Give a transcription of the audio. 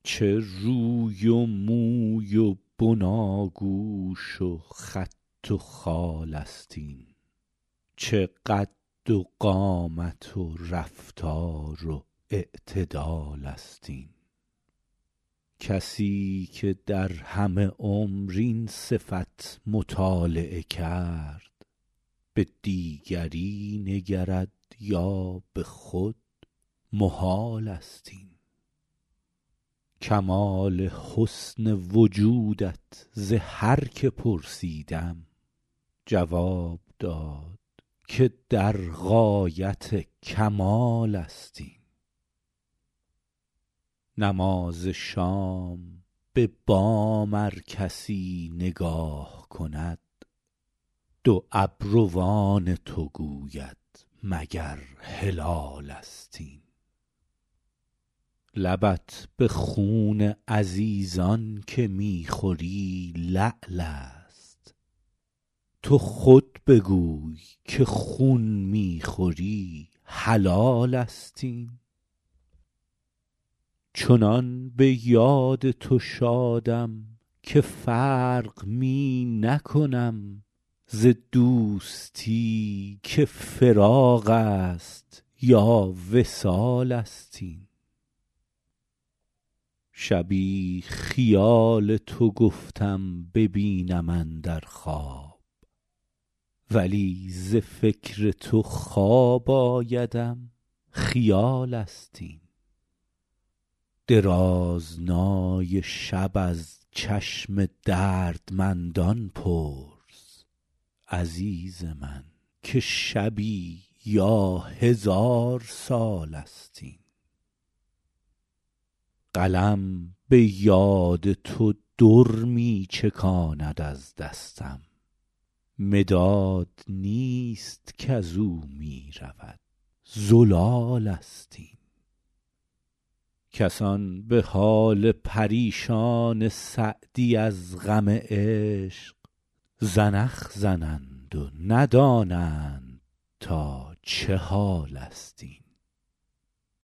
چه روی و موی و بناگوش و خط و خال است این، چه قد و قامت و رفتار و اعتدال است این. کسی که در همه عمر این صفت مطالعه کرد، به دیگری نگرد یا به خود محال است این. کمال حسن وجودت ز هر که پرسیدم، جواب داد که در غایت کمال است این. نماز شام به بام ار کسی نگاه کند، دو ابروان تو گوید مگر هلال است این. لبت به خون عزیزان که می خوری لعل است، تو خود بگوی که خون می خوری حلال است این. چنان به یاد تو شادم که فرق می نکنم، ز دوستی که فراق است یا وصال است این. شبی خیال تو گفتم ببینم اندر خواب، ولی ز فکر تو خواب آیدم خیال است این. درازنای شب از چشم دردمندان پرس عزیز من، که شبی یا 1000 سال است این. قلم به یاد تو در می چکاند از دستم، مداد نیست کزو می رود زلال است این. کسان به حال پریشان سعدی از غم عشق، زنخ زنند و ندانند تا چه حال است این.